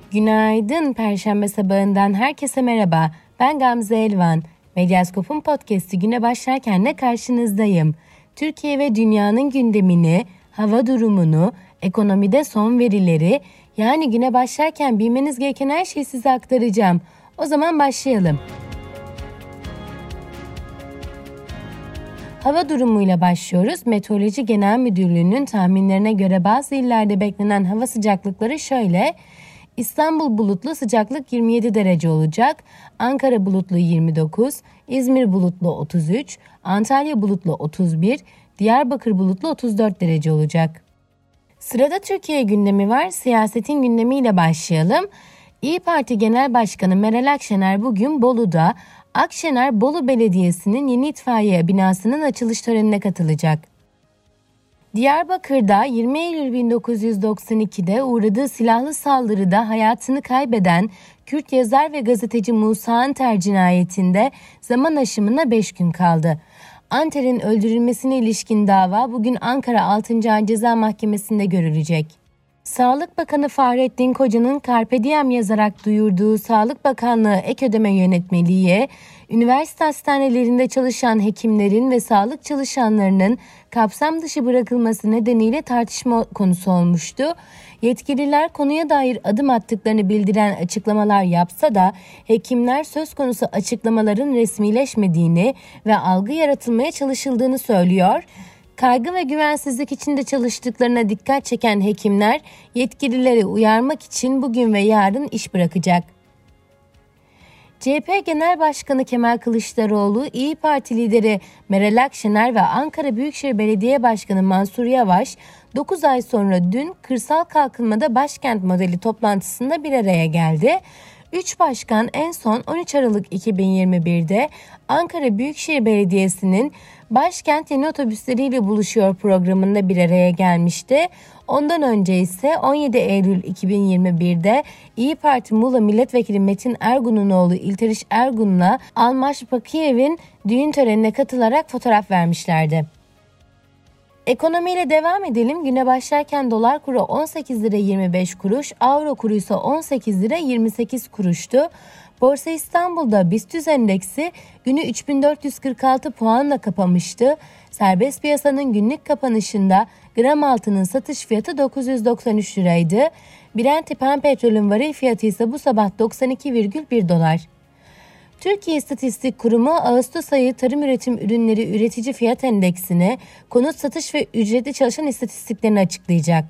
Günaydın, Perşembe sabahından herkese merhaba. Ben Gamze Elvan. Medyaskop'un podcast'i güne başlarken karşınızdayım. Türkiye ve dünyanın gündemini, hava durumunu, ekonomide son verileri, yani güne başlarken bilmeniz gereken her şeyi size aktaracağım. O zaman başlayalım. Hava durumuyla başlıyoruz. Meteoroloji Genel Müdürlüğü'nün tahminlerine göre bazı illerde beklenen hava sıcaklıkları şöyle: İstanbul bulutlu, sıcaklık 27 derece olacak. Ankara bulutlu 29, İzmir bulutlu 33, Antalya bulutlu 31, Diyarbakır bulutlu 34 derece olacak. Sırada Türkiye gündemi var. Siyasetin gündemiyle başlayalım. İYİ Parti Genel Başkanı Meral Akşener bugün Bolu'da Akşener Bolu Belediyesi'nin yeni itfaiye binasının açılış törenine katılacak. Diyarbakır'da 20 Eylül 1992'de uğradığı silahlı saldırıda hayatını kaybeden Kürt yazar ve gazeteci Musa Anter cinayetinde zaman aşımına 5 gün kaldı. Anter'in öldürülmesine ilişkin dava bugün Ankara 6. Ağır Ceza Mahkemesi'nde görülecek. Sağlık Bakanı Fahrettin Koca'nın Carpe Diem yazarak duyurduğu Sağlık Bakanlığı ek ödeme yönetmeliği, üniversite hastanelerinde çalışan hekimlerin ve sağlık çalışanlarının kapsam dışı bırakılması nedeniyle tartışma konusu olmuştu. Yetkililer konuya dair adım attıklarını bildiren açıklamalar yapsa da hekimler söz konusu açıklamaların resmileşmediğini ve algı yaratılmaya çalışıldığını söylüyor. Kaygı ve güvensizlik içinde çalıştıklarına dikkat çeken hekimler yetkilileri uyarmak için bugün ve yarın iş bırakacak. CHP Genel Başkanı Kemal Kılıçdaroğlu, İYİ Parti lideri Meral Akşener ve Ankara Büyükşehir Belediye Başkanı Mansur Yavaş 9 ay sonra dün Kırsal Kalkınmada Başkent Modeli toplantısında bir araya geldi. 3 başkan en son 13 Aralık 2021'de Ankara Büyükşehir Belediyesi'nin Başkent Yeni Otobüsleriyle Buluşuyor programında bir araya gelmişti. Ondan önce ise 17 Eylül 2021'de İYİ Parti Muğla Milletvekili Metin Ergun'un oğlu İlteriş Ergun'la Almaş Bakiyev'in düğün törenine katılarak fotoğraf vermişlerdi. Ekonomiyle devam edelim. Güne başlarken dolar kuru 18 lira 25 kuruş, avro kuru ise 18 lira 28 kuruştu. Borsa İstanbul'da BIST endeksi günü 3446 puanla kapamıştı. Serbest piyasanın günlük kapanışında gram altının satış fiyatı 993 liraydı. Brent petrolün varil fiyatı ise bu sabah 92,1 dolar. Türkiye İstatistik Kurumu Ağustos ayı tarım üretim ürünleri üretici fiyat endeksini, konut satış ve ücretli çalışan istatistiklerini açıklayacak.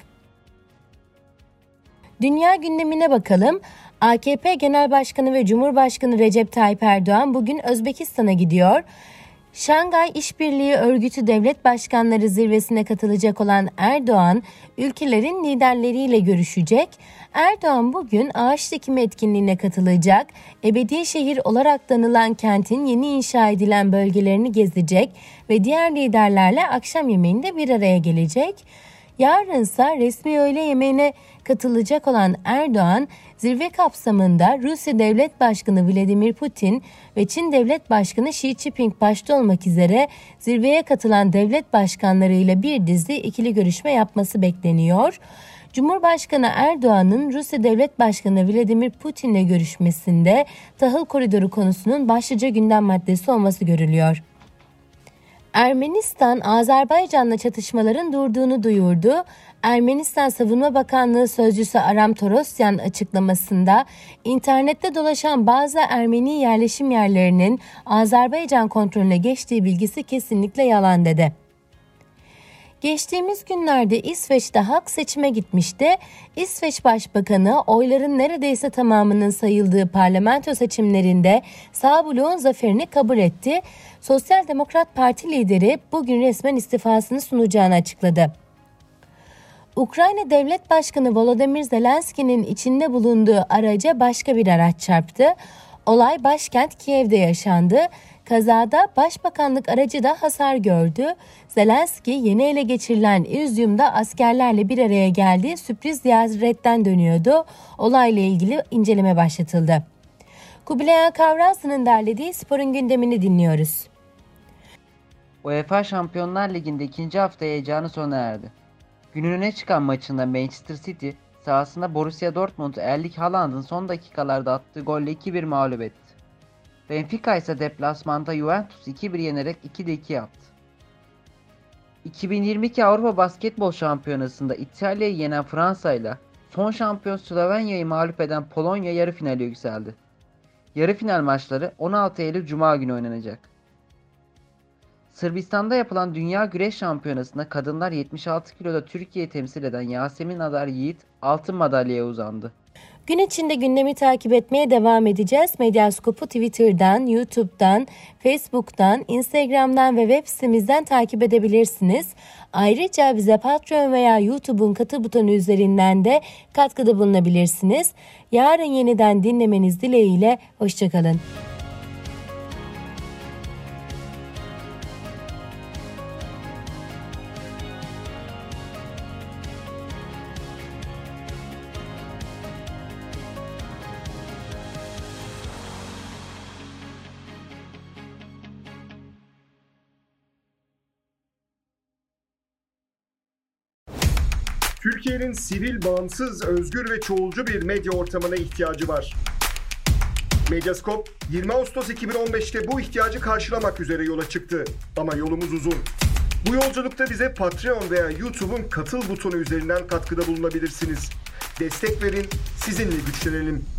Dünya gündemine bakalım. AKP Genel Başkanı ve Cumhurbaşkanı Recep Tayyip Erdoğan bugün Özbekistan'a gidiyor. Şangay İşbirliği Örgütü Devlet Başkanları Zirvesi'ne katılacak olan Erdoğan, ülkelerin liderleriyle görüşecek. Erdoğan bugün ağaç dikimi etkinliğine katılacak. Ebedi şehir olarak tanınan kentin yeni inşa edilen bölgelerini gezecek ve diğer liderlerle akşam yemeğinde bir araya gelecek. Yarınsa resmi öğle yemeğine katılacak olan Erdoğan, zirve kapsamında Rusya Devlet Başkanı Vladimir Putin ve Çin Devlet Başkanı Xi Jinping başta olmak üzere zirveye katılan devlet başkanlarıyla bir dizi ikili görüşme yapması bekleniyor. Cumhurbaşkanı Erdoğan'ın Rusya Devlet Başkanı Vladimir Putin'le görüşmesinde tahıl koridoru konusunun başlıca gündem maddesi olması görülüyor. Ermenistan, Azerbaycan'la çatışmaların durduğunu duyurdu. Ermenistan Savunma Bakanlığı Sözcüsü Aram Torosyan açıklamasında internette dolaşan bazı Ermeni yerleşim yerlerinin Azerbaycan kontrolüne geçtiği bilgisi kesinlikle yalan dedi. Geçtiğimiz günlerde İsveç'te halk seçime gitmişti. İsveç Başbakanı oyların neredeyse tamamının sayıldığı parlamento seçimlerinde sağ bloğun zaferini kabul etti. Sosyal Demokrat Parti lideri bugün resmen istifasını sunacağını açıkladı. Ukrayna Devlet Başkanı Volodymyr Zelenski'nin içinde bulunduğu araca başka bir araç çarptı. Olay başkent Kiev'de yaşandı. Kazada Başbakanlık aracı da hasar gördü. Zelenski yeni ele geçirilen İzyum'da askerlerle bir araya geldiği sürpriz ziyaretten dönüyordu. Olayla ilgili inceleme başlatıldı. Kubilay Kavrazlı'nın derlediği sporun gündemini dinliyoruz. UEFA Şampiyonlar Ligi'nde ikinci hafta heyecanı sona erdi. Günün öne çıkan maçında Manchester City, sahasında Borussia Dortmund Erling Haaland'ın son dakikalarda attığı golle 2-1 mağlup etti. Benfica ise deplasmanda Juventus'u 2-1 yenerek 2'de 2 yaptı. 2022 Avrupa Basketbol Şampiyonası'nda İtalya'yı yenen Fransa ile son şampiyon Slovenya'yı mağlup eden Polonya yarı finale yükseldi. Yarı final maçları 16 Eylül Cuma günü oynanacak. Sırbistan'da yapılan Dünya Güreş Şampiyonası'nda kadınlar 76 kiloda Türkiye'yi temsil eden Yasemin Adar Yiğit altın madalyaya uzandı. Gün içinde gündemi takip etmeye devam edeceğiz. Medyaskop'u Twitter'dan, YouTube'dan, Facebook'tan, Instagram'dan ve web sitemizden takip edebilirsiniz. Ayrıca bize Patreon veya YouTube'un katıl butonu üzerinden de katkıda bulunabilirsiniz. Yarın yeniden dinlemeniz dileğiyle, hoşçakalın. Türkiye'nin sivil, bağımsız, özgür ve çoğulcu bir medya ortamına ihtiyacı var. Medyaskop 20 Ağustos 2015'te bu ihtiyacı karşılamak üzere yola çıktı. Ama yolumuz uzun. Bu yolculukta bize Patreon veya YouTube'un katıl butonu üzerinden katkıda bulunabilirsiniz. Destek verin, sizinle güçlenelim.